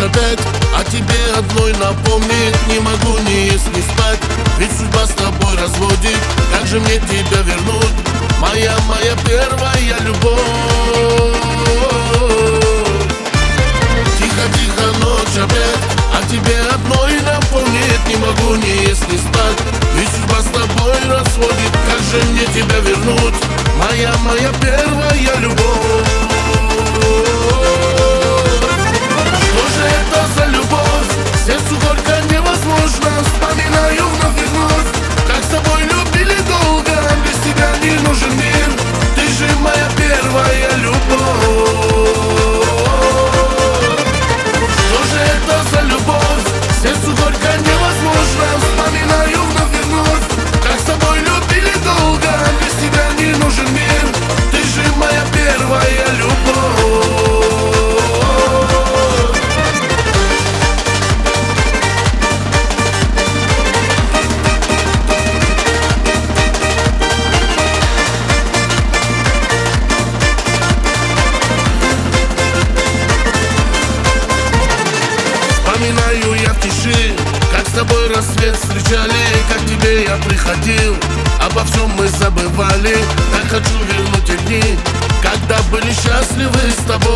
опять о тебе одной напомнить. Не могу ни есть, ни спать, ведь судьба с тобой разводит. Как же мне тебя вернуть, моя первая любовь? Тихо-тихо ночь опять о тебе одной напомнит. Не могу ни есть, ни спать, ведь судьба с тобой разводит. Как же мне тебя вернуть, моя первая любовь? Что же это за любовь? Сердцу горько невозможно. Вспоминаю вновь и вновь, как с тобой любили долго. Без тебя не нужен мир, ты же моя первая любовь. Что же это за любовь? Сердцу горько невозможно. Вспоминаю вновь и вновь, как с тобой любили долго. Без тебя не нужен мир, ты же моя первая любовь. Вспоминаю я в тиши, как с тобой рассвет встречали. Как к тебе я приходил, обо всем мы забывали. Так хочу вернуть те дни, когда были счастливы с тобой.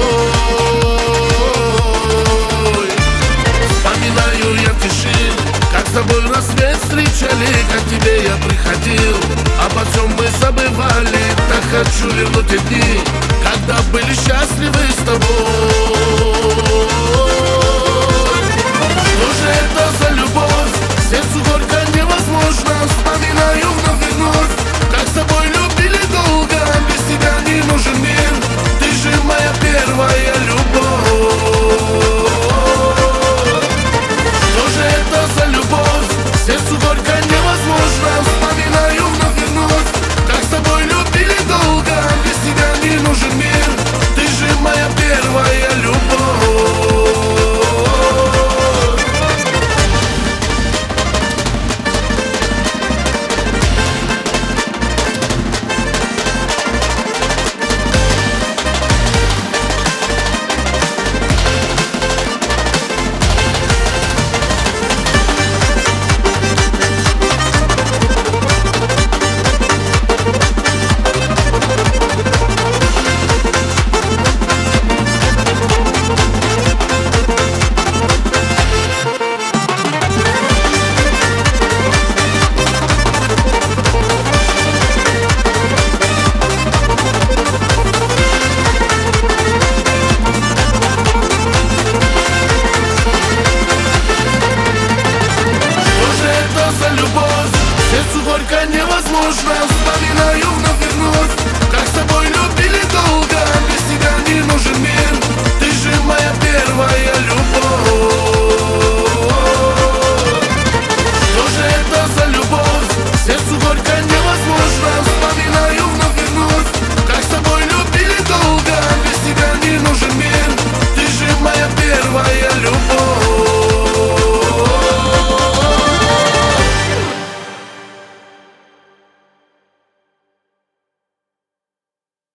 Вспоминаю я в тиши, как с тобой рассвет встречали. Как к тебе я приходил, обо всем мы забывали. Так хочу вернуть те дни, когда были счастливы с тобой. Что же это за любовь? Сердцу горько невозможно. Вспоминаю вновь и вновь, как с тобой любили долго. Без тебя не нужен мир, ты же моя первая любовь. Что же это за любовь? Сердцу горько невозможно. Вспоминаю вновь и вновь, как с тобой любили долго. Без тебя не нужен мир, ты же моя первая любовь. Сердцу горько невозможно. Вспоминаю вновь и вновь, как с тобой любили долго. Без тебя не нужен мир, ты же моя первая любовь. Что же это за любовь? Сердцу горько невозможно. Вспоминаю вновь и вновь, как с тобой любили долго. Без тебя не нужен мир, ты же моя первая